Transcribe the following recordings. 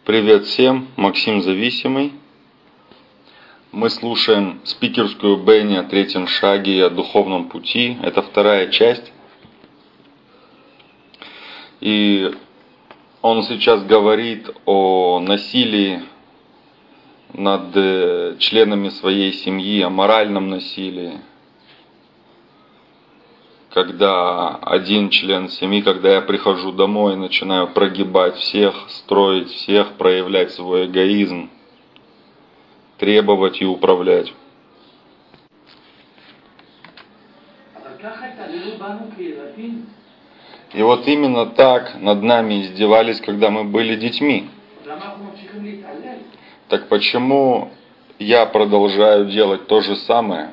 Привет всем, Максим Зависимый. Мы слушаем спикерскую Бенни о третьем шаге и о духовном пути. Это вторая часть. И он сейчас говорит о насилии над членами своей семьи, о моральном насилии. Когда один член семьи, когда я прихожу домой и начинаю прогибать всех, строить всех, проявлять свой эгоизм, требовать и управлять. И вот именно так над нами издевались, когда мы были детьми. Так почему я продолжаю делать то же самое?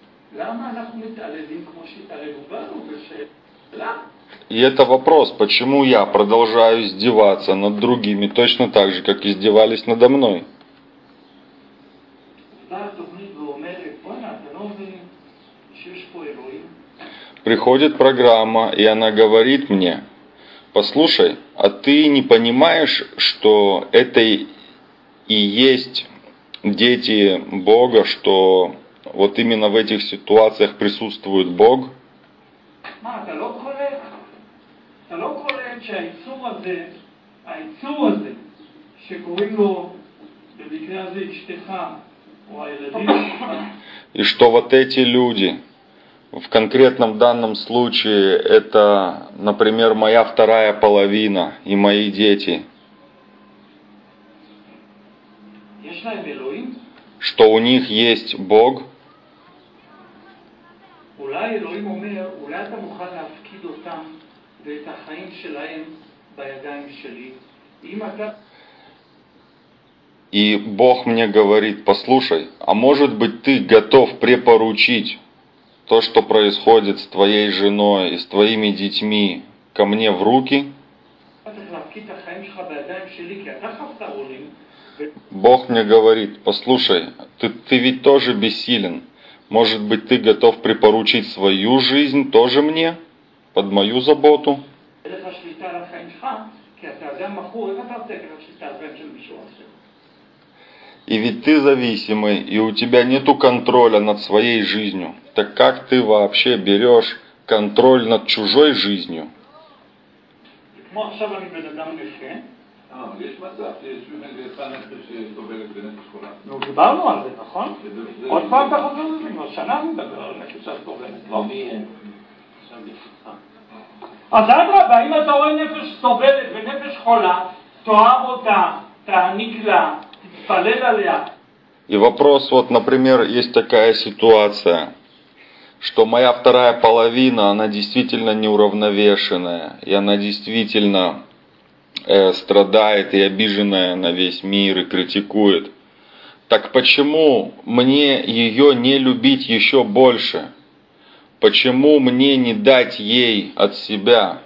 И это вопрос, почему я продолжаю издеваться над другими точно так же, как издевались надо мной. Приходит программа, и она говорит мне: послушай, а ты не понимаешь, что это и есть дети Бога, что вот именно в этих ситуациях присутствует Бог? И что вот эти люди, в конкретном данном случае, это, например, моя вторая половина и мои дети, что у них есть Бог. И Бог мне говорит: послушай, а может быть ты готов препоручить то, что происходит с твоей женой и с твоими детьми, ко мне в руки? Бог мне говорит: послушай, ты ведь тоже бессилен. Может быть, ты готов препоручить свою жизнь тоже мне, под мою заботу? И ведь ты зависимый, и у тебя нету контроля над своей жизнью. Так как ты вообще берешь контроль над чужой жизнью? דיברנו על זה, נכון? עוד פעם אתה חוזר לזה, כבר שנה מדבר על נפש סובלת, לא? אז אדרבה, אם אתה רואה נפש סובלת ונפש חולה, תאהב אותה, תעניק לה, תתפלל עליה. И вопрос, вот, например, есть такая ситуация, что моя вторая половина, она действительно неуравновешенная, и она действительно страдает и обиженная на весь мир и критикует. Так почему мне ее не любить еще больше? Почему мне не дать ей от себя?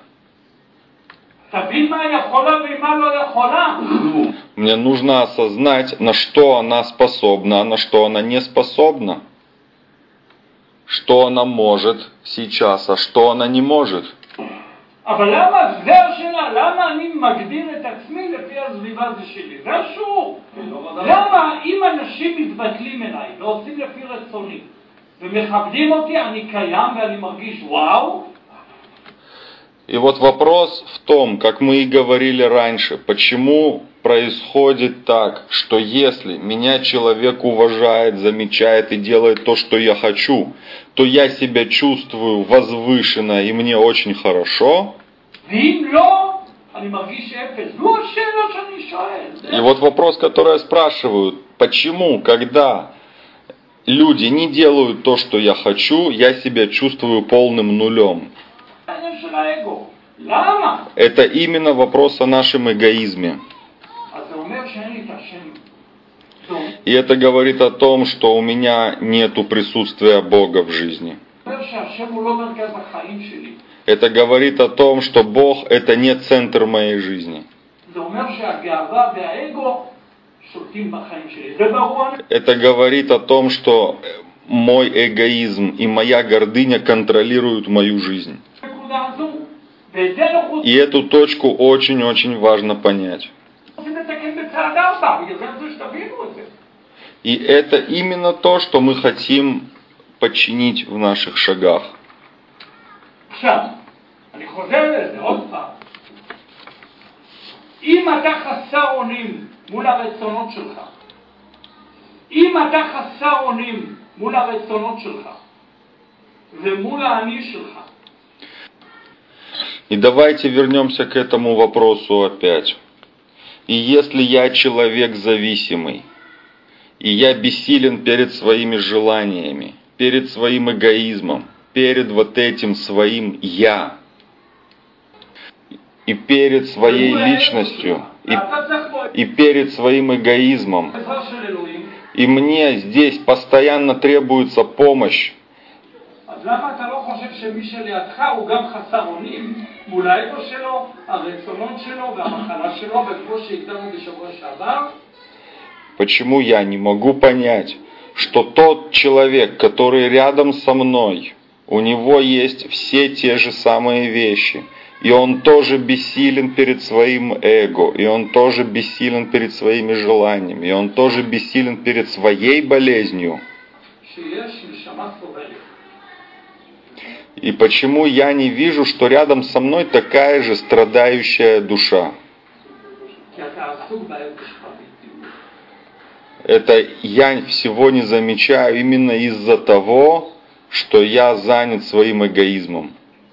Мне нужно осознать, на что она способна, а на что она не способна. Что она может сейчас, а что она не может. אבל למה, זה השאלה, למה אני מגדיר את עצמי לפי הסביבה זה שלי? זה השור. למה אם אנשים מתבטלים אליי ועושים לפי רצוני ומכבדים אותי, אני קיים ואני מרגיש וואו? И вот вопрос в том, как мы и говорили раньше, почему происходит так, что если меня человек уважает, замечает и делает то, что я хочу, то я себя чувствую возвышенно и мне очень хорошо. И вот вопрос, который я спрашиваю: почему, когда люди не делают то, что я хочу, я себя чувствую полным нулем? Это именно вопрос о нашем эгоизме. И это говорит о том, что у меня нету присутствия Бога в жизни. Это говорит о том, что Бог – это не центр моей жизни. Это говорит о том, что мой эгоизм и моя гордыня контролируют мою жизнь. И эту точку очень-очень важно понять. הבא, בגלל זה אני רוצה שתבינו את זה. И это именно то, что мы хотим подчинить в наших шагах. עכשיו, אני חוזר לזה עוד פעם. אם אתה חסר אונים מול הרצונות שלך, אם אתה חסר אונים מול הרצונות שלך ומול האני שלך, И давайте вернемся к этому вопросу опять. И если я человек зависимый, и я бессилен перед своими желаниями, перед своим эгоизмом, перед вот этим своим «я», и перед своей личностью, и перед своим эгоизмом, и мне здесь постоянно требуется помощь, אז למה אתה לא חושב שמי שלידך הוא גם חסר אונים מול האגו שלו, הרצונות שלו והמחלה שלו, וכמו שהגדרנו בשבוע שעבר? Почему я не могу понять, что тот человек, который рядом со мной, у него есть все те же самые вещи, и он тоже бессилен перед своим эго, и он тоже бессилен перед своими желаниями, и он тоже бессилен перед своей болезнью? И почему я не вижу, что рядом со мной такая же страдающая душа? Это я всего не замечаю именно из-за того, что я занят своим эгоизмом.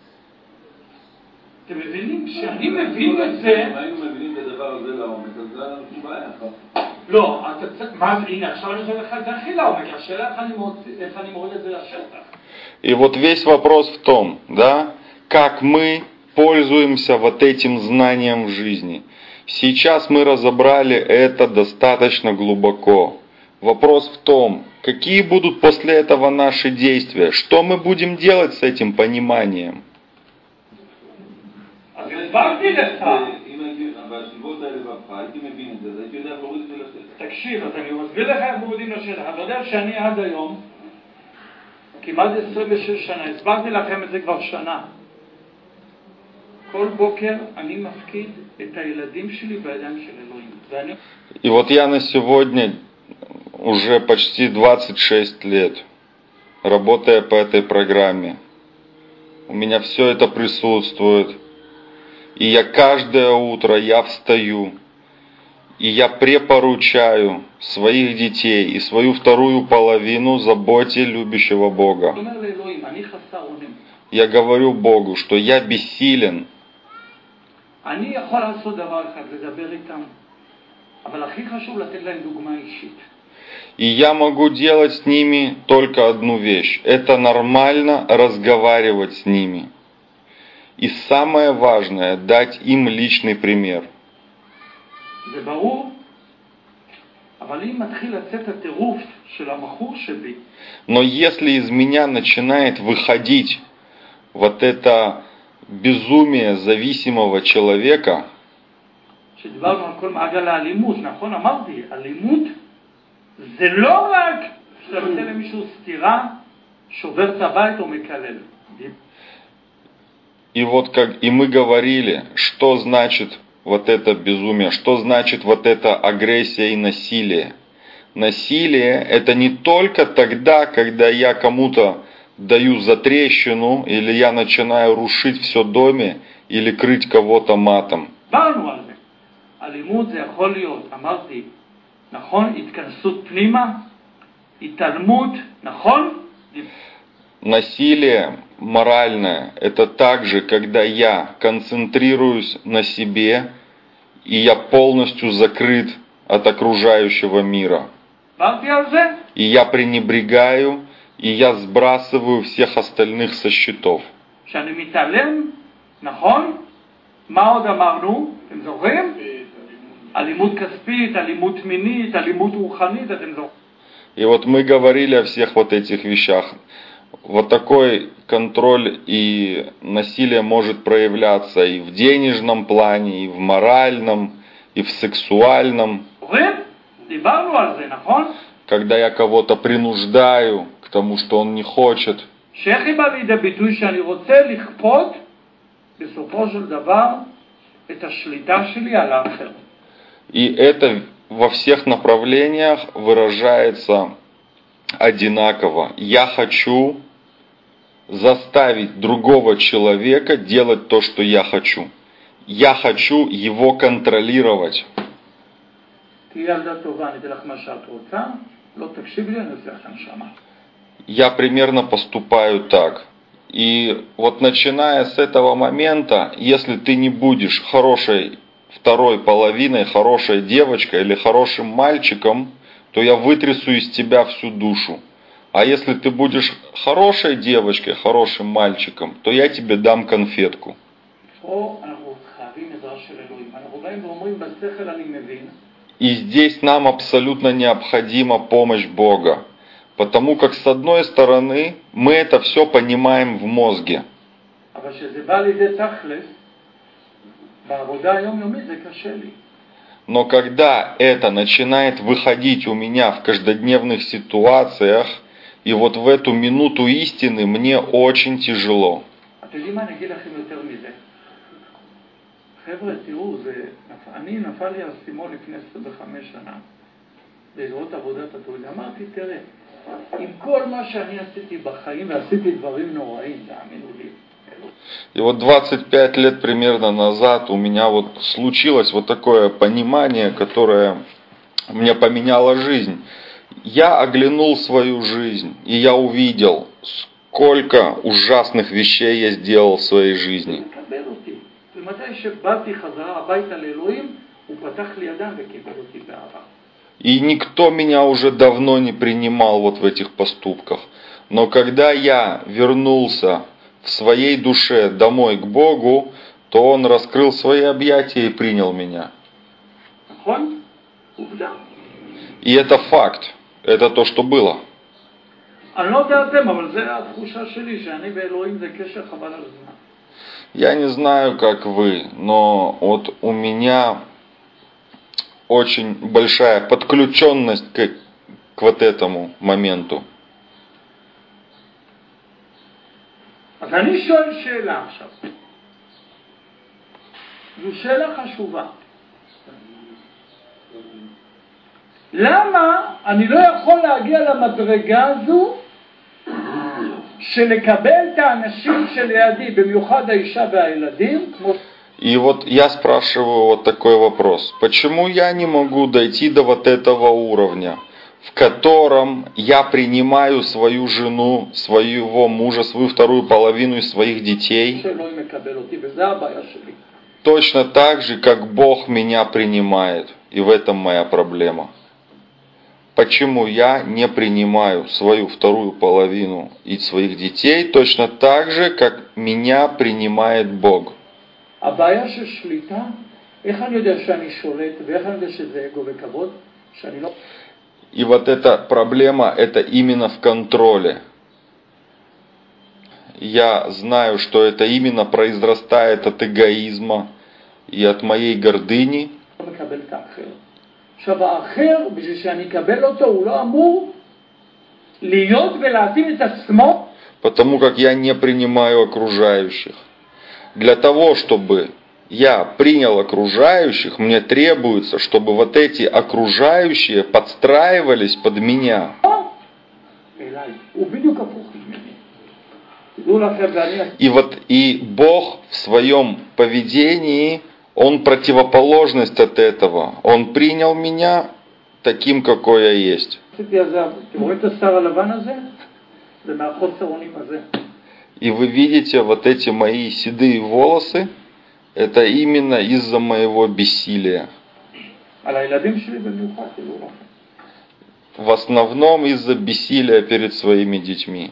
לא, הנה עכשיו אני חושב לך את זה הכי לעומק, השאלה איך אני מוריד את זה לשטח. И вот весь вопрос в том, да, как мы пользуемся вот этим знанием в жизни. Сейчас мы разобрали это достаточно глубоко. Вопрос в том, какие будут после этого наши действия, что мы будем делать с этим пониманием. תקשיב, אז אני מסביר לך איך מורידים לשטח. אתה יודע שאני עד היום, כמעט 26 שנה, הסברתי לכם את זה כבר שנה. כל בוקר אני מפקיד את הילדים שלי בידיים של אלוהים. И вот я на сегодня уже почти 26 лет, работая по этой программе. У меня все это присутствует. И я каждое утро встаю, и я препоручаю своих детей и свою вторую половину заботе любящего Бога. Я говорю Богу, что я бессилен. И я могу делать с ними только одну вещь. Это нормально разговаривать с ними. И самое важное, дать им личный пример. Но если из меня начинает выходить вот это безумие зависимого человека, זה לא רק שאתה נותן למישהו סתירה, שובר את הבית או מקלל. И вот как и мы говорили, что значит вот это безумие, что значит вот эта агрессия и насилие. Насилие это не только тогда, когда я кому-то даю затрещину, или я начинаю рушить все в доме, или крыть кого-то матом. דיברנו על זה. אלימות זה יכול להיות, אמרתי, נכון? התכנסות פנימה, התעלמות, נכון? Насилие моральное – это также, когда я концентрируюсь на себе, и я полностью закрыт от окружающего мира. И я пренебрегаю, и я сбрасываю всех остальных со счетов. И вот мы говорили о всех вот этих вещах. Вот такой контроль и насилие может проявляться и в денежном плане, и в моральном, и в сексуальном. Когда я кого-то принуждаю к тому, что он не хочет. И это во всех направлениях выражается одинаково. Я хочу заставить другого человека делать то, что я хочу. Я хочу его контролировать. Я примерно поступаю так. И вот начиная с этого момента, если ты не будешь хорошей второй половиной, хорошей девочкой или хорошим мальчиком, то я вытрясу из тебя всю душу. А если ты будешь хорошей девочкой, хорошим мальчиком, то я тебе дам конфетку. И здесь нам абсолютно необходима помощь Бога. Потому как с одной стороны мы это все понимаем в мозге. Но когда это начинает выходить у меня в каждодневных ситуациях, и вот в эту минуту истины мне очень тяжело. И вот 25 лет примерно назад у меня вот случилось вот такое понимание, которое мне поменяло жизнь. Я оглянул свою жизнь, и я увидел, сколько ужасных вещей я сделал в своей жизни. И никто меня уже давно не принимал вот в этих поступках. Но когда я вернулся в своей душе домой к Богу, то Он раскрыл свои объятия и принял меня. И это факт. Это то, что было. Я не знаю, как вы, но вот у меня очень большая подключенность к вот этому моменту. למה אני לא יכול להגיע למדרגה הזו של לקבל את האנשים שלידי, במיוחד האישה והילדים, כמו... И вот я спрашиваю вот такой вопрос. Почему я не могу дойти до вот этого уровня, в котором я принимаю свою жену, своего мужа, свою вторую половину и своих детей, точно так же, как Бог меня принимает. И в этом моя проблема. Почему я не принимаю свою вторую половину и своих детей точно так же, как меня принимает Бог? И вот эта проблема, это именно в контроле. Я знаю, что это именно произрастает от эгоизма и от моей гордыни. עכשיו האחר, בשביל שאני אקבל אותו, הוא לא אמור להיות ולהתאים את עצמו. Потому как я не принимаю окружающих. Для того, чтобы я принял окружающих, мне требуется, чтобы вот эти окружающие подстраивались под меня. И Бог в своем поведении, Он противоположность от этого. Он принял меня таким, какой я есть. И вы видите вот эти мои седые волосы, это именно из-за моего бессилия. В основном из-за бессилия перед своими детьми.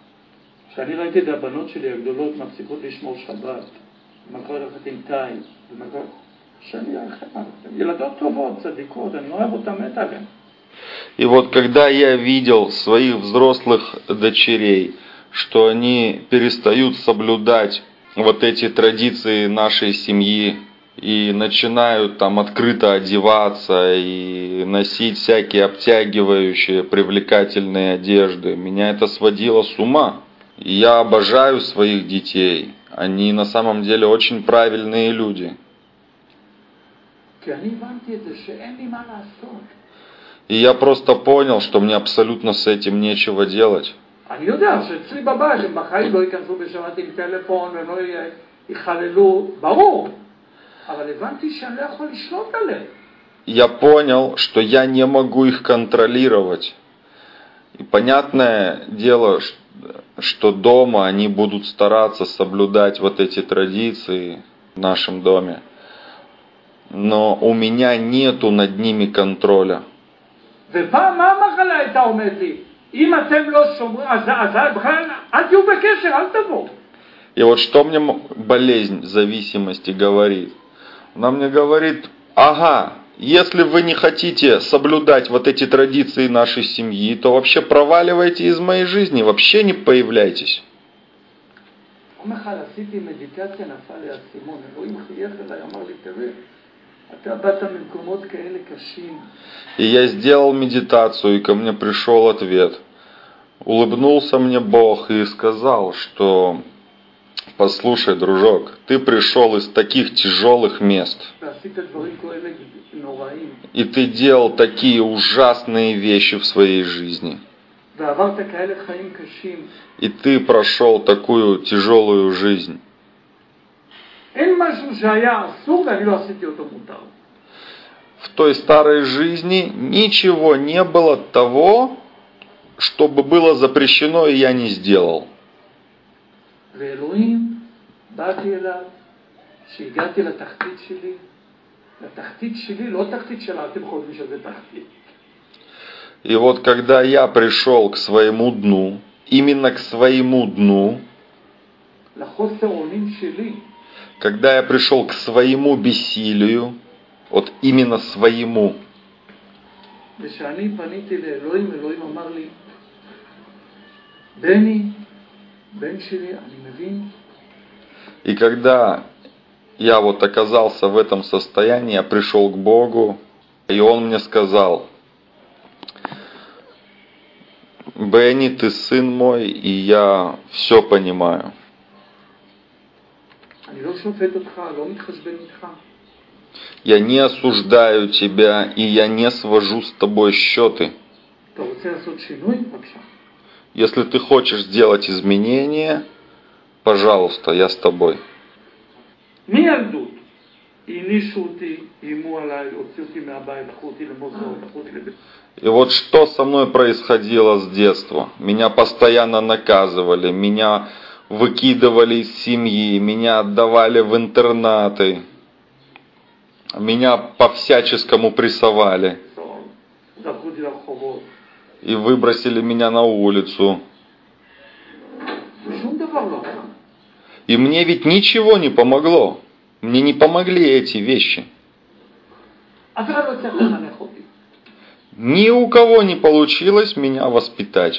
И вот когда я видел своих взрослых дочерей, что они перестают соблюдать вот эти традиции нашей семьи и начинают там открыто одеваться и носить всякие обтягивающие, привлекательные одежды, меня это сводило с ума. И я обожаю своих детей. Они на самом деле очень правильные люди. כי אני הבנתי את זה שאין לי מה לעשות. И я просто понял, что мне абсолютно с этим нечего делать. אני יודע שאצלי בבית הם בחיים לא ייכנסו בשבת עם טלפון ולא יחללו, ברור. אבל הבנתי שאני לא יכול לשלוט עליהם. Я понял, что я не могу их контролировать. И понятное дело, что дома они будут стараться соблюдать вот эти традиции в нашем доме. Но у меня нету над ними контроля. ופעם מה המחלה הייתה אומרת לי? אם אתם לא שומרים, אז בכלל אל תהיו בקשר, אל תבואו. И вот что мне болезнь зависимости говорит? Она мне говорит, ага, если вы не хотите соблюдать вот эти традиции нашей семьи, то вообще проваливайте из моей жизни, вообще не появляйтесь. И я сделал медитацию, и ко мне пришел ответ. Улыбнулся мне Бог и сказал, что послушай, дружок, ты пришел из таких тяжелых мест. И ты делал такие ужасные вещи в своей жизни. И ты прошел такую тяжелую жизнь. В той старой жизни ничего не было того, чтобы было запрещено, и я не сделал. И вот когда я пришел к своему дну, именно к своему дну, когда я пришел к своему бессилию, вот именно своему, и когда я вот оказался в этом состоянии, я пришел к Богу, и Он мне сказал: Бенни, ты сын мой, и я все понимаю. Я не осуждаю тебя, и я не свожу с тобой счеты. Если ты хочешь сделать изменения, пожалуйста, я с тобой. И вот что со мной происходило с детства. Меня постоянно наказывали, меня выкидывали из семьи, меня отдавали в интернаты, меня по-всяческому прессовали и выбросили меня на улицу. И мне ведь ничего не помогло. Мне не помогли эти вещи. Ни у кого не получилось меня воспитать.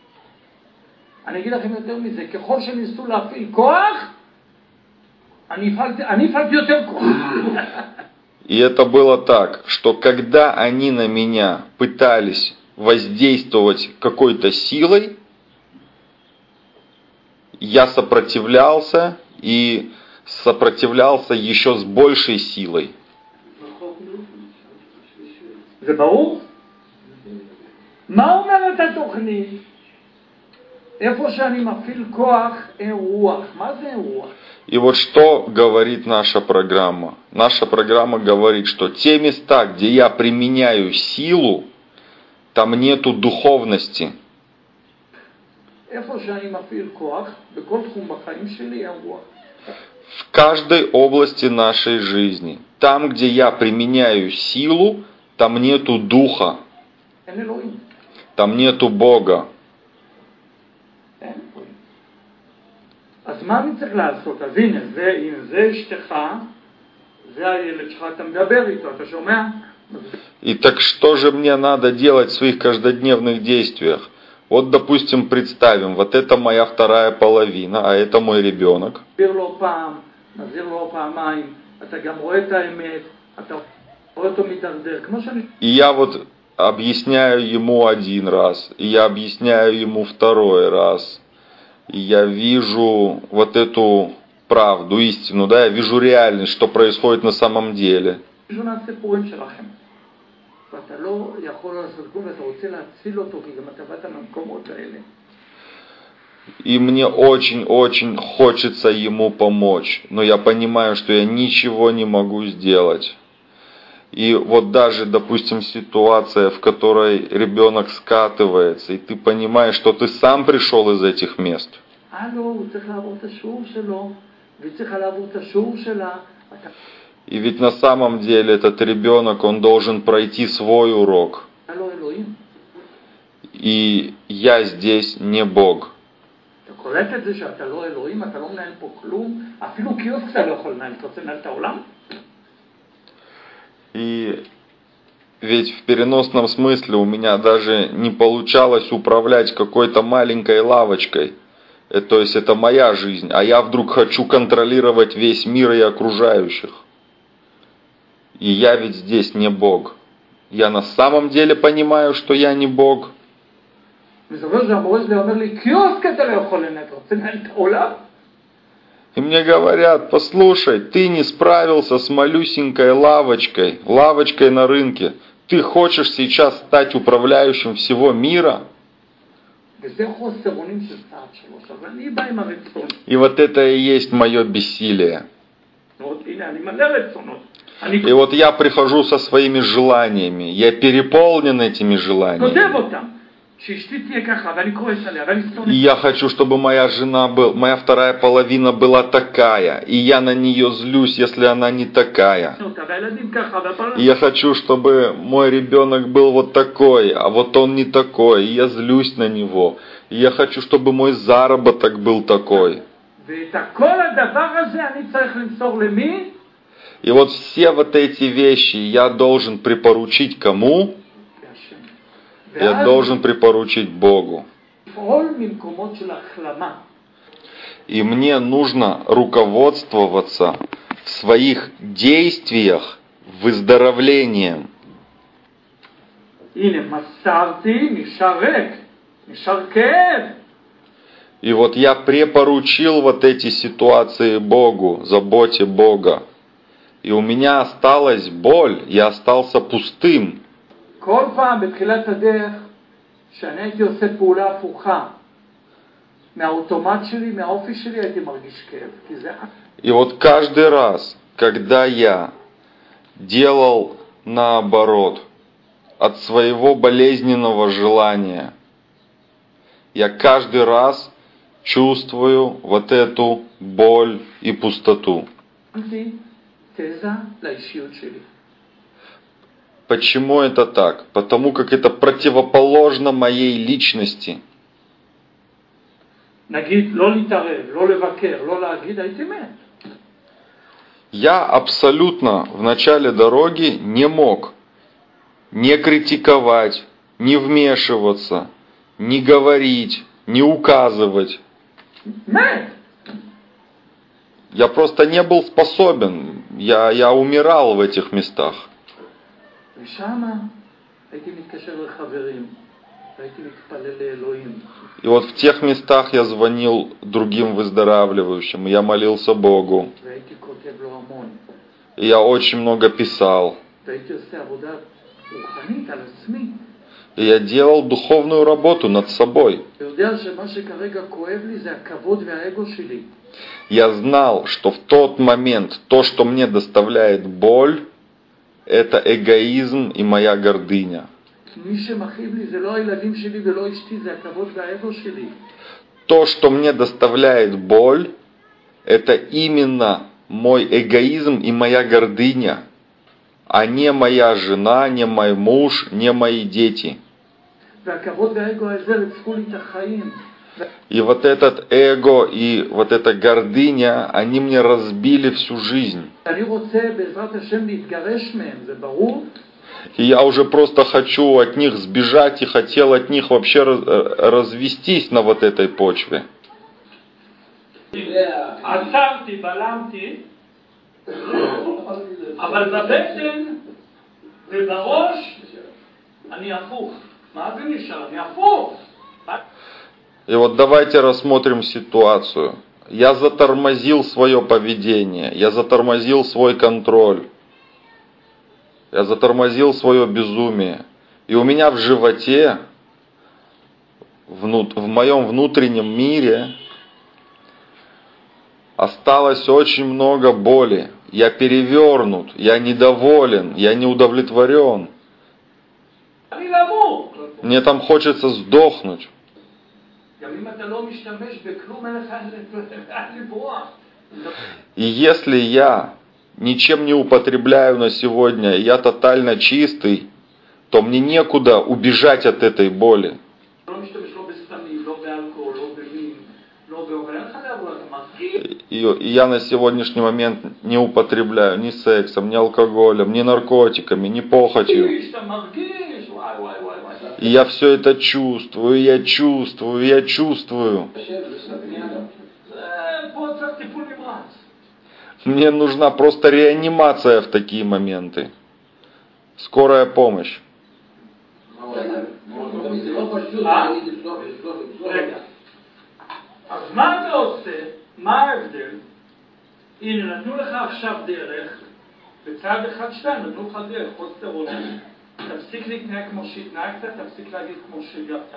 И это было так, что когда они на меня пытались воздействовать какой-то силой, я сопротивлялся и сопротивлялся еще с большей силой. И вот что говорит наша программа? Наша программа говорит, что те места, где я применяю силу, там нету духовности. В каждой области нашей жизни, там, где я применяю силу, там нету духа, там нету Бога. И так что же мне надо делать в своих каждодневных действиях? Вот, допустим, представим, вот это моя вторая половина, а это мой ребенок. И я вот объясняю ему один раз, и я объясняю ему второй раз. И я вижу вот эту правду, истину, да, я вижу реальность, что происходит на самом деле. מישהו נעשה פורים שלכם. ואתה לא יכול לעשות כלום ואתה רוצה להציל אותו, כי גם אתה באת מהמקומות האלה. И мне очень-очень хочется ему помочь, но я понимаю, что я ничего не могу сделать. И вот даже, допустим, ситуация, в которой ребенок скатывается, и ты понимаешь, что ты сам пришел из этих мест. И ведь на самом деле этот ребенок, он должен пройти свой урок. И я здесь не Бог. אתה קולט את זה שאתה לא אלוהים, אתה לא מנהל פה כלום, אפילו קיוסק אתה לא יכול לנהל, אתה רוצה לנהל את העולם? И ведь в переносном смысле у меня даже не получалось управлять какой-то маленькой лавочкой. То есть это моя жизнь, а я вдруг хочу контролировать весь мир и окружающих. И я ведь здесь не Бог. Я на самом деле понимаю, что я не Бог. И мне говорят, послушай, ты не справился с малюсенькой лавочкой на рынке. Ты хочешь сейчас стать управляющим всего мира? И вот это и есть мое бессилие. И вот я прихожу со своими желаниями, я переполнен этими желаниями. И я хочу, чтобы моя вторая половина была такая, и я на нее злюсь, если она не такая. И я хочу, чтобы мой ребенок был вот такой, а вот он не такой, и я злюсь на него. И я хочу, чтобы мой заработок был такой. И вот все вот эти вещи я должен припоручить кому? Я должен припоручить Богу. И мне нужно руководствоваться в своих действиях выздоровлением. И вот я препоручил вот эти ситуации Богу, заботе Бога. И у меня осталась боль, я остался пустым. כל פעם בתחילת הדרך שאני הייתי עושה פעולה הפוכה מהאוטומט שלי, מהאופי שלי, הייתי מרגיש כאב. И вот каждый раз, когда я делал наоборот, от своего болезненного желания, я каждый раз чувствую вот эту боль и пустоту. Почему это так? Потому как это противоположно моей личности. Я абсолютно в начале дороги не мог не критиковать, не вмешиваться, не говорить, не указывать. Я просто не был способен. Я умирал в этих местах. И вот в тех местах я звонил другим выздоравливающим, я молился Богу. И я очень много писал. И я делал духовную работу над собой. Я знал, что в тот момент то, что мне доставляет боль, это эгоизм и моя гордыня. То, что мне доставляет боль, это именно мой эгоизм и моя гордыня, а не моя жена, не мой муж, не мои дети. И вот этот эго и вот эта гордыня, они мне разбили всю жизнь. И я уже просто хочу от них сбежать и хотел от них вообще развестись на вот этой почве. И вот давайте рассмотрим ситуацию. Я затормозил свое поведение, я затормозил свой контроль. Я затормозил свое безумие. И у меня в животе, в моем внутреннем мире осталось очень много боли. Я перевернут, я недоволен, я не удовлетворен. Мне там хочется сдохнуть. И если я ничем не употребляю на сегодня, и я тотально чистый, то мне некуда убежать от этой боли. И я на сегодняшний момент не употребляю ни сексом, ни алкоголем, ни наркотиками, ни похотью. И я все это чувствую, я чувствую, я чувствую. Мне нужна просто реанимация в такие моменты. Скорая помощь. אז מה אתה עושה? מה ההבדל? הנה, נתנו לך עכשיו דרך, בצד אחד שתיים, נתנו לך דרך, חוסר אונים. תפסיק להתנהג כמו שהתנהגת, תפסיק להגיד כמו שהגבת.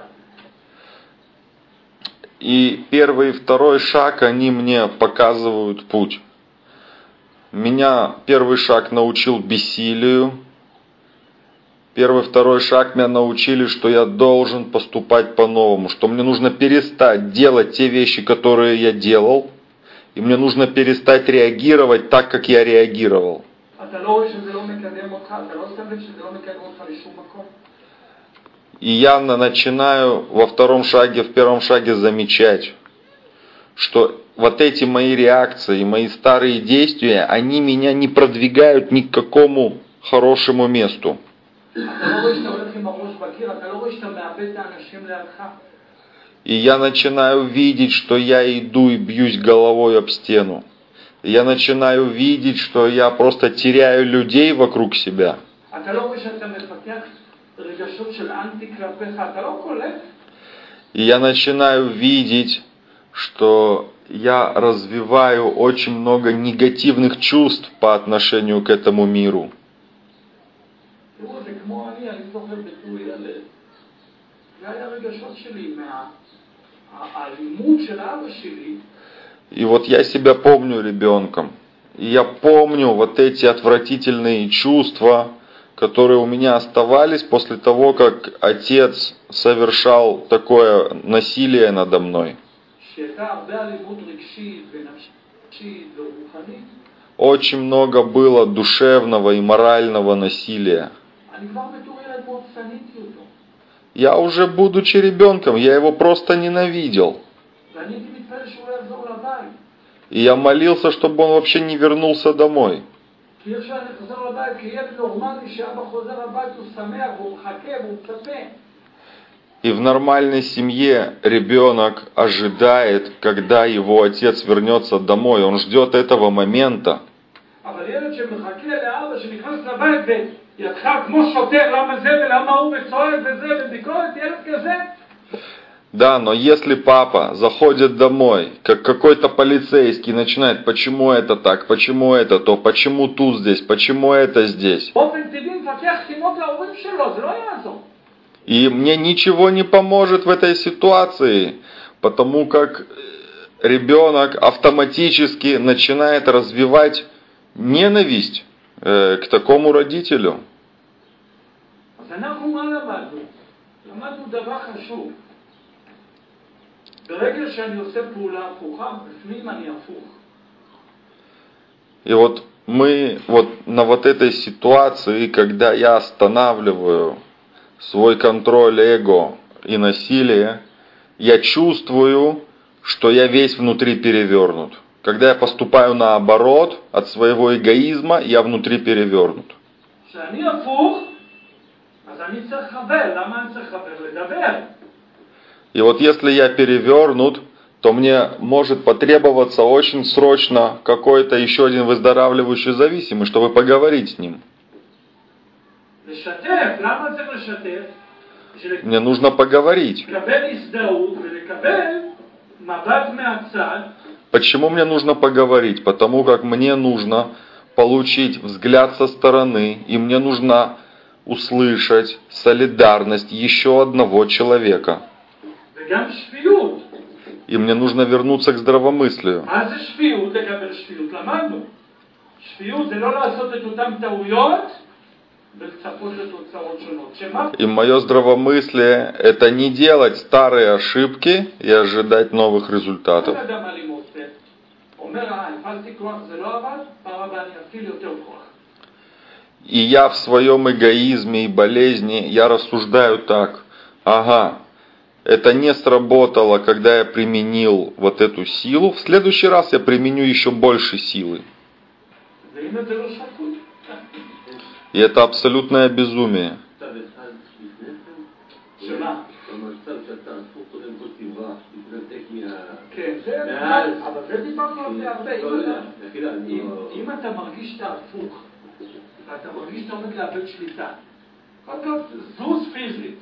И первый и второй шаг, они мне показывают путь. Меня первый шаг научил бессилию. Первый, второй шаг меня научили, что я должен поступать по-новому, что мне нужно перестать делать те вещи, которые я делал, и мне нужно перестать реагировать так, как я реагировал. И я начинаю во втором шаге, в первом шаге замечать, что вот эти мои реакции, мои старые действия, они меня не продвигают ни к какому хорошему месту. И я начинаю видеть, что я иду и бьюсь головой об стену. И я начинаю видеть, что я просто теряю людей вокруг себя. И я начинаю видеть, что я развиваю очень много негативных чувств по отношению к этому миру. И вот я себя помню ребенком. И я помню вот эти отвратительные чувства, которые у меня оставались после того, как отец совершал такое насилие надо мной. Очень много было душевного и морального насилия. Я уже, будучи ребенком, я его просто ненавидел. И я молился, чтобы он вообще не вернулся домой. И в нормальной семье ребенок ожидает, когда его отец вернется домой. Он ждет этого момента. Да, но если папа заходит домой, как какой-то полицейский, начинает, почему это так, почему это то, почему тут здесь, почему это здесь. И мне ничего не поможет в этой ситуации, потому как ребенок автоматически начинает развивать ненависть к такому родителю. И вот мы на вот этой ситуации, когда я останавливаю свой контроль эго и насилие, я чувствую, что я весь внутри перевернут. Когда я поступаю наоборот, от своего эгоизма, я внутри перевернут. И вот если я перевернут, то мне может потребоваться очень срочно какой-то еще один выздоравливающий зависимый, чтобы поговорить с ним. Мне нужно поговорить. Почему мне нужно поговорить? Потому как мне нужно получить взгляд со стороны, и мне нужно услышать солидарность еще одного человека. וגם שפיות. И мне нужно вернуться к здравомыслию. מה זה שפיות? לקבל שפיות? למדנו. שפיות זה לא לעשות את אותם טעויות ולצפות לתוצאות שונות. שמה? И мое здравомыслие – это не делать старые ошибки и ожидать новых результатов. כל אדם אלים עושה. אומר, הפעלתי כוח, זה לא עבד, פעם הבאה אני אפעיל יותר כוח. И я в своем эгоизме и болезни, я рассуждаю так: ага, это не сработало, когда я применил вот эту силу, в следующий раз я применю еще больше силы. והנה זה לא שפוי. И это абсолютное безумие. שמה? במצב שאתה הפוך קודם כל תברח, תתנתק כן, זה אבל זה דיברנו על זה הרבה. אם אתה מרגיש שאתה הפוך, ואתה מרגיש שאתה עומד לאבד שליטה, קודם זוז פיזית.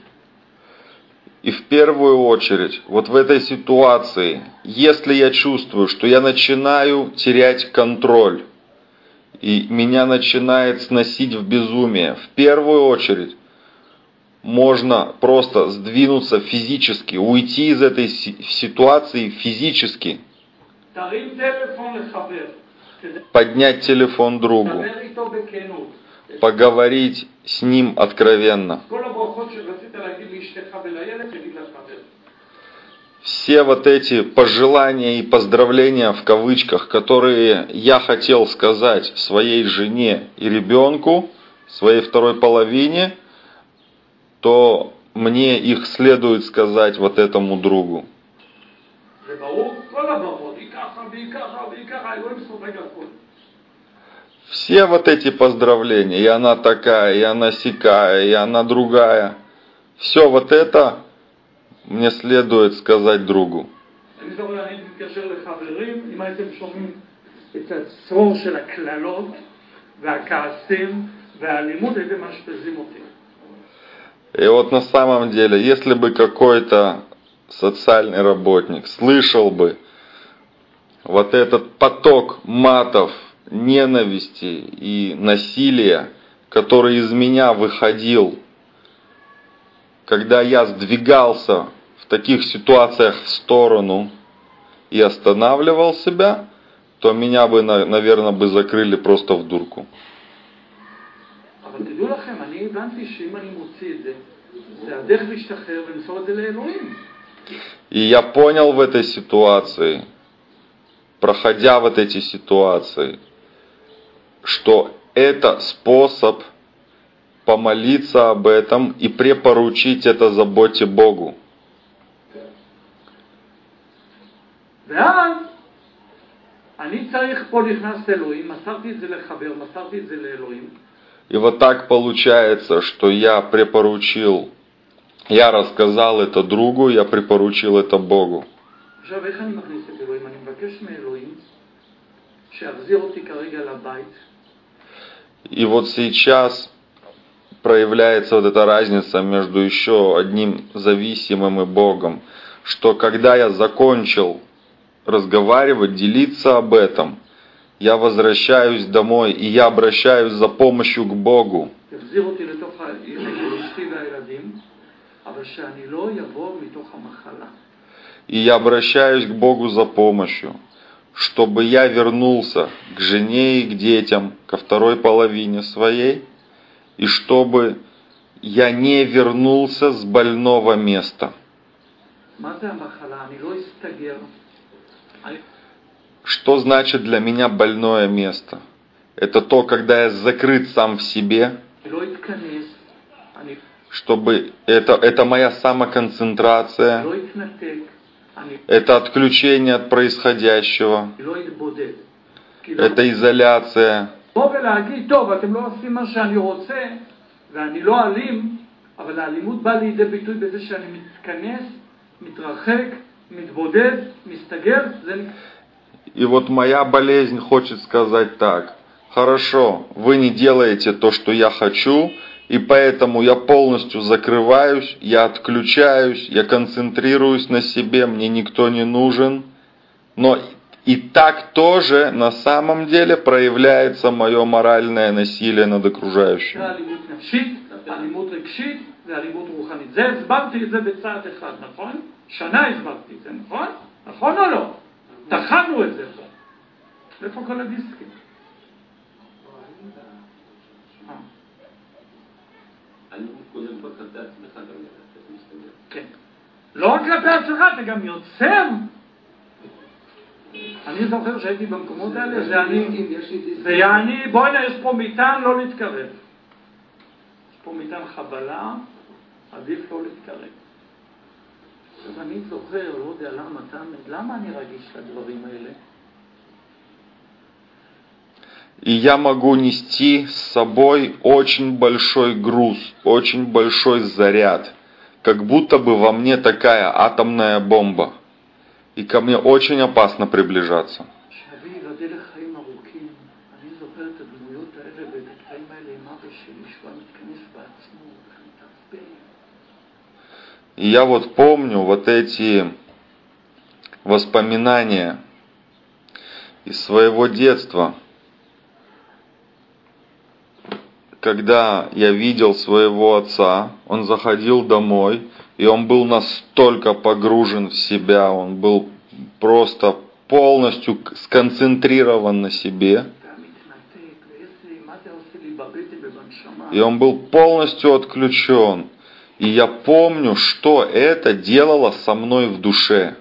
И в первую очередь, вот в этой ситуации, если я чувствую, что я начинаю терять контроль, и меня начинает сносить в безумие, в первую очередь можно просто сдвинуться физически, уйти из этой ситуации физически, תרים טלפון לחבר. поднять телефон другу, דבר איתו בכנות. поговорить с ним откровенно. כל הברכות שרצית להגיד לאשתך ולילד, תגיד לחבר. Все вот эти пожелания и поздравления в кавычках, которые я хотел сказать своей жене и ребенку, своей второй половине, то мне их следует сказать вот этому другу. זה ברור? כל הברכות, היא ככה והיא ככה והיא ככה, אלוהים סופג הכל. Все вот эти поздравления, и она такая, и она сякая, и она другая, все вот это мне следует сказать другу. אני זוכר, אני מתקשר לחברים, אם הייתם שומעים את הצרור של הכללות והכעסים והאלימות, הייתם מאשפזים אותי. И вот на самом деле, если бы какой-то социальный работник слышал бы вот этот поток матов, ненависти и насилия, который из меня выходил, когда я сдвигался в таких ситуациях в сторону и останавливал себя, то меня бы, наверное, бы закрыли просто в дурку. אבל תדעו לכם, אני הבנתי שאם אני מוציא את זה, זה הדרך להשתחרר ולמסור את זה לאלוהים. И я понял в этой ситуации, проходя вот эти ситуации, что это способ помолиться об этом и препоручить это заботе Богу. ואז אני צריך פה נכנס אלוהים, מסרתי את זה לחבר, מסרתי את זה לאלוהים. И вот так получается, что я рассказал это другу, я препоручил это Богу. עכשיו, איך אני מכניס את אלוהים? אני מבקש מאלוהים שיחזיר אותי כרגע לבית. И вот сейчас проявляется вот эта разница между еще одним зависимым и Богом, что когда я закончил разговаривать, делиться об этом, я возвращаюсь домой, и я обращаюсь за помощью к Богу. תחזיר אותי לתוך אשתי והילדים, אבל שאני לא יבוא מתוך המחלה. И я обращаюсь к Богу за помощью, чтобы я вернулся к жене и к детям, ко второй половине своей, и чтобы я не вернулся с больного места. מה זה המחלה? אני לא אסתגר. Что значит для меня больное место? Это то, когда я закрыт сам в себе, לא אתכנס. אני чтобы это моя самоконцентрация, לא אתנתק. אני это отключение от происходящего, לא אתבודד. это изоляция. בוא ולהגיד, טוב, אתם לא עושים מה שאני רוצה, ואני לא אלים, אבל האלימות באה לידי ביטוי בזה שאני מתכנס, מתרחק, מתבודד, מסתגר, זה... И вот моя болезнь хочет сказать так: хорошо, вы не делаете то, что я хочу, и поэтому я полностью закрываюсь, я отключаюсь, я концентрируюсь на себе, мне никто не нужен. Но И так тоже на самом деле проявляется мое моральное насилие над זה окружающими. אלימות נפשית, אלימות רגשית ואלימות רוחנית. זה הסברתי את זה בצעד אחד, נכון? שנה הסברתי את זה, נכון? נכון או לא? טחנו את זה פה. איפה כל הדיסקים? אני קודם כל כלפי עצמך גם איך מסתדר. כן. לא רק כלפי עצמך, אתה גם יוצר. אני זוכר שהייתי במקומות האלה, זה יעני, בואי נה, יש פה מטען, לא להתקרב. יש פה מטען חבלה, עדיף לא להתקרב. עכשיו אני זוכר, לא יודע למה אני רגיש לדברים האלה? И я могу нести с собой очень большой груз, очень большой заряд, как будто бы во мне такая атомная бомба. И ко мне очень опасно приближаться. שאבי ייבדל לחיים ארוכים, אני זוכר את הדמויות האלה ואת הקטעים האלה עם אבא שלי, שהוא מתכנס בעצמו ומתעצבן. И я вот помню вот эти воспоминания из своего детства, когда я видел своего отца, он заходил домой, и он был настолько погружен в себя, он был просто полностью сконцентрирован на себе. И он был полностью отключен. И я помню, что это делало со мной в душе.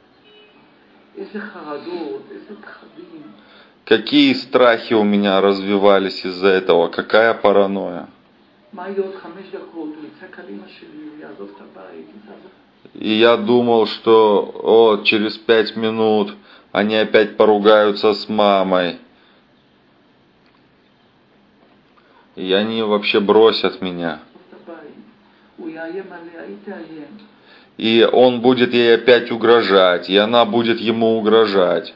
Какие страхи у меня развивались из-за этого, какая паранойя. И я думал, что через 5 минут они опять поругаются с мамой. И они вообще бросят меня. И он будет ей опять угрожать, и она будет ему угрожать.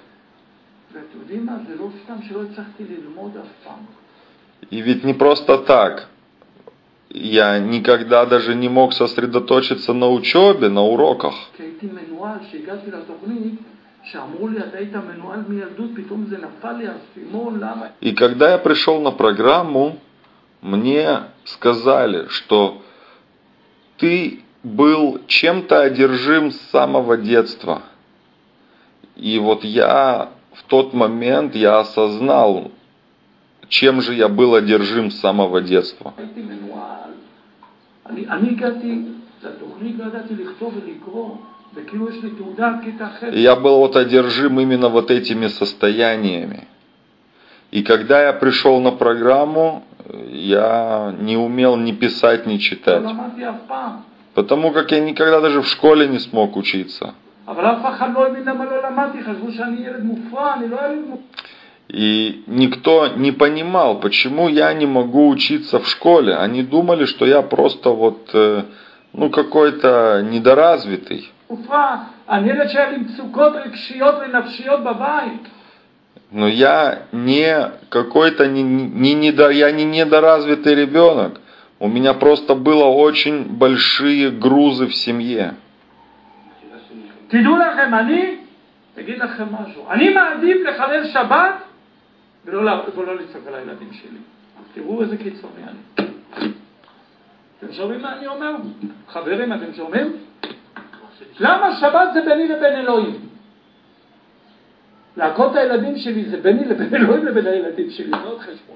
И ведь не просто так. Я никогда даже не мог сосредоточиться на учебе, на уроках. И когда я пришел на программу, мне сказали, что ты был чем-то одержим с самого детства. И вот я в тот момент я осознал, чем же я был одержим с самого детства. И я был вот одержим именно вот этими состояниями. И когда я пришел на программу, я не умел ни писать, ни читать. Потому как я никогда даже в школе не смог учиться. И никто не понимал, почему я не могу учиться в школе. Они думали, что я просто вот, какой-то недоразвитый. Но я не какой-то не недоразвитый ребенок. У меня просто было очень большие грузы в семье. תדעו לכם, אני אגיד לכם משהו. אני מעדיף לחלל שבת ולא לצעוק על הילדים שלי. תראו איזה קיצוני אני. אתם שומעים מה אני אומר? חברים, אתם שומעים? למה שבת זה ביני לבין אלוהים? להכות את הילדים שלי זה ביני לבין אלוהים לבין הילדים שלי. זה עוד חשבון.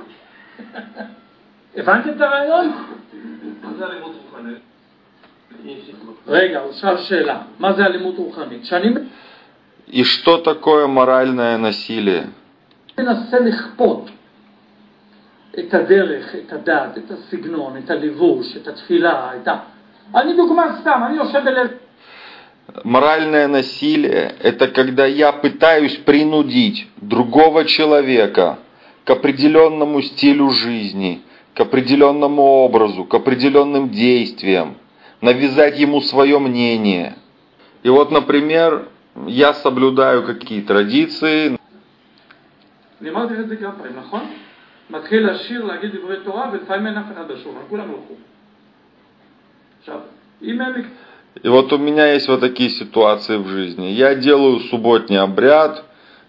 הבנתם את הרעיון? מה זה אלימות רוחנית? רגע, הוא שאל שאלה. מה זה אלימות רוחנית? И что такое моральное насилие? מנסה לכפות את הדרך, את הדת, את הסגנון, את הלבוש, את התפילה, אני דוגמה סתם, אני יושב בלב... Моральное насилие – это когда я пытаюсь принудить другого человека к определенному стилю жизни, к определенному образу, к определенным действиям, навязать ему свое мнение. И вот, например, я соблюдаю какие традиции. אני אמרתי את זה גם פעם, נכון? מתחיל לשיר, להגיד דברי תורה, ולפעמים אין אף אחד בשולחן, כולם הלכו. עכשיו, אם הם... И вот у меня есть вот такие ситуации в жизни. Я делаю субботний обряд,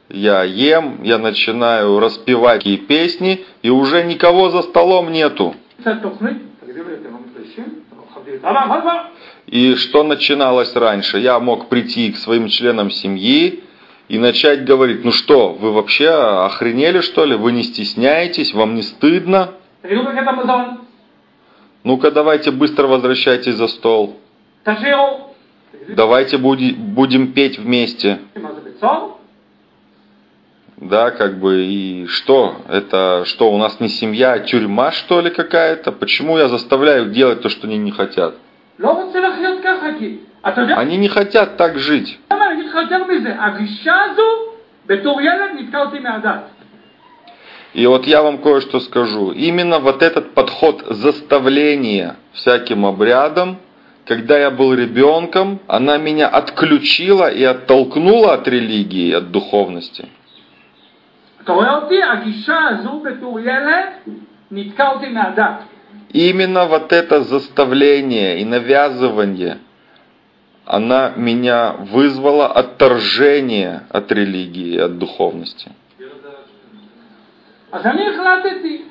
Я ем, я начинаю распевать такие песни, и уже никого за столом нету. קצת תוכנית, תגידו לי, אתם לא מתביישים? אתם לא מכבדים. מה כבר? И что начиналось раньше? Я мог прийти к своим членам семьи и начать говорить: ну что, вы вообще охренели, что ли? Вы не стесняетесь? Вам не стыдно? תגידו בקטע המזון, Ну-ка, давайте быстро возвращайтесь за стол. תשאירו. Давайте будем петь вместе. מה זה בצור? Да, как бы, и что? Это что, у нас не семья, а тюрьма, что ли, какая-то? Почему я заставляю их делать то, что они не хотят? לא רוצה לחיות ככה, כי אתה יודע Они не хотят так жить. למה אני אגיד לך יותר מזה, הגישה הזו בתור ילד נתקע אותי מהדת. И вот я вам кое-что скажу. Именно вот этот подход заставления всяким обрядам, когда я был ребенком, она меня отключила и оттолкнула от религии, от духовности. אתה רואה אותי? הגישה הזו בתור ילד נתקע אותי מהדת. Именно вот это заставление и навязывание, она меня вызвала отторжение от религии, от духовности. אז אני החלטתי.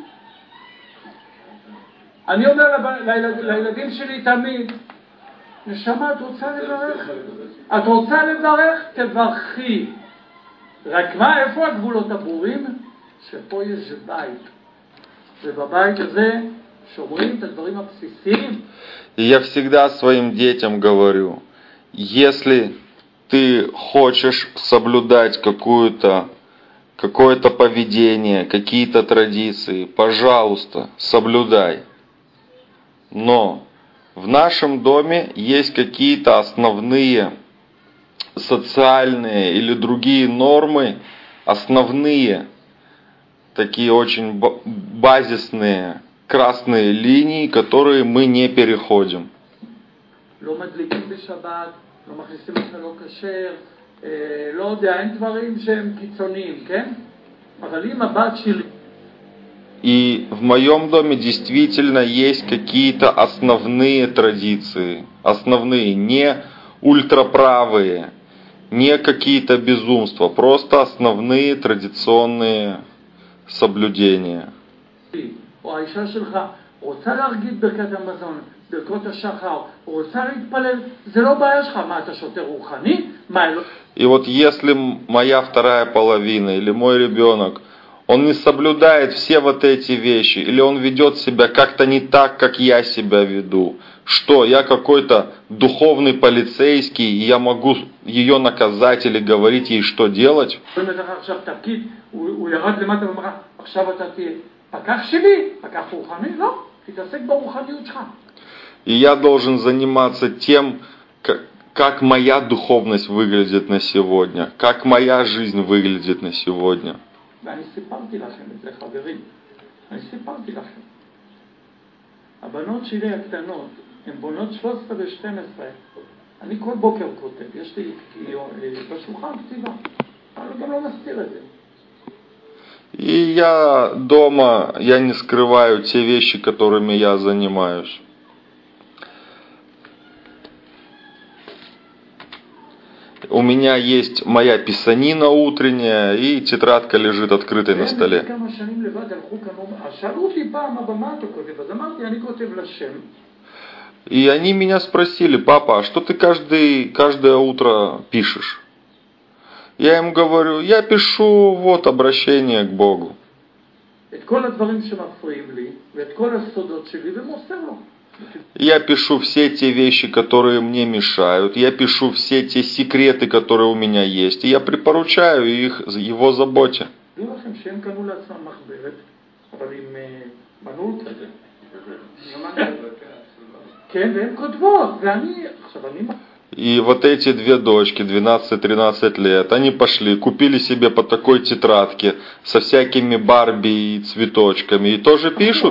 אני אומר לילדים שלי תמיד, נשמה, את רוצה לברך? את רוצה לברך? תברכי. רק מה, איפה הגבולות הברורים? שפה יש בית. ובבית הזה שומרים את הדברים הבסיסיים. И я всегда своим детям говорю: если ты хочешь соблюдать какое-то поведение, какие-то традиции, пожалуйста, соблюдай. Но в нашем доме есть какие-то основные социальные или другие нормы, основные, такие очень базисные красные линии, которые мы не переходим. לא מדליקים בשבת, לא מכניסים אוכל לא כשר, לא יודע, אין דברים שהם קיצוניים, כן? אבל אם הבת שלי... И в моем доме действительно есть какие-то основные традиции, основные, не ультраправые, не какие-то безумства, просто основные традиционные соблюдения. או האישה שלך רוצה להרגיד ברכת המזון, ברכות השחר, רוצה להתפלל, זה לא בעיה שלך, מה אתה שוטר רוחני? И вот если моя вторая половина или мой ребенок, он не соблюдает все вот эти вещи, или он ведет себя как-то не так, как я себя веду, что я какой-то духовный полицейский, и я могу ее наказать или говорить ей, что делать? И я должен заниматься тем, как моя духовность выглядит на сегодня, как моя жизнь выглядит на сегодня. ואני סיפרתי לכם את זה, חברים. אני סיפרתי לכם. הבנות שלי הקטנות, הן בונות 13 ו-12. אני כל בוקר כותב. יש לי בשולחן כתיבה. אני גם לא מסתיר את זה. И я дома, я не скрываю те вещи, которыми я занимаюсь. У меня есть моя писанина утренняя, и тетрадка лежит открытой на столе. И они меня спросили: папа, а что ты каждое утро пишешь? Я им говорю: я пишу вот обращение к Богу. Я пишу все те вещи, которые мне мешают. Я пишу все те секреты, которые у меня есть. И я припоручаю их его заботе. И вот эти две дочки, 12-13 лет, они пошли, купили себе по такой тетрадке со всякими Барби и цветочками. И тоже пишут.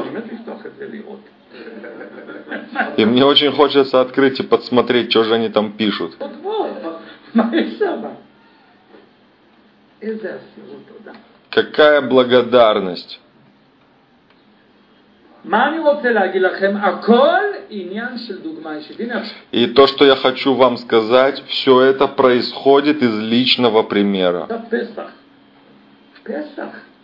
И мне очень хочется открыть и подсмотреть, что же они там пишут. Какая благодарность. И то, что я хочу вам сказать, все это происходит из личного примера. פסח.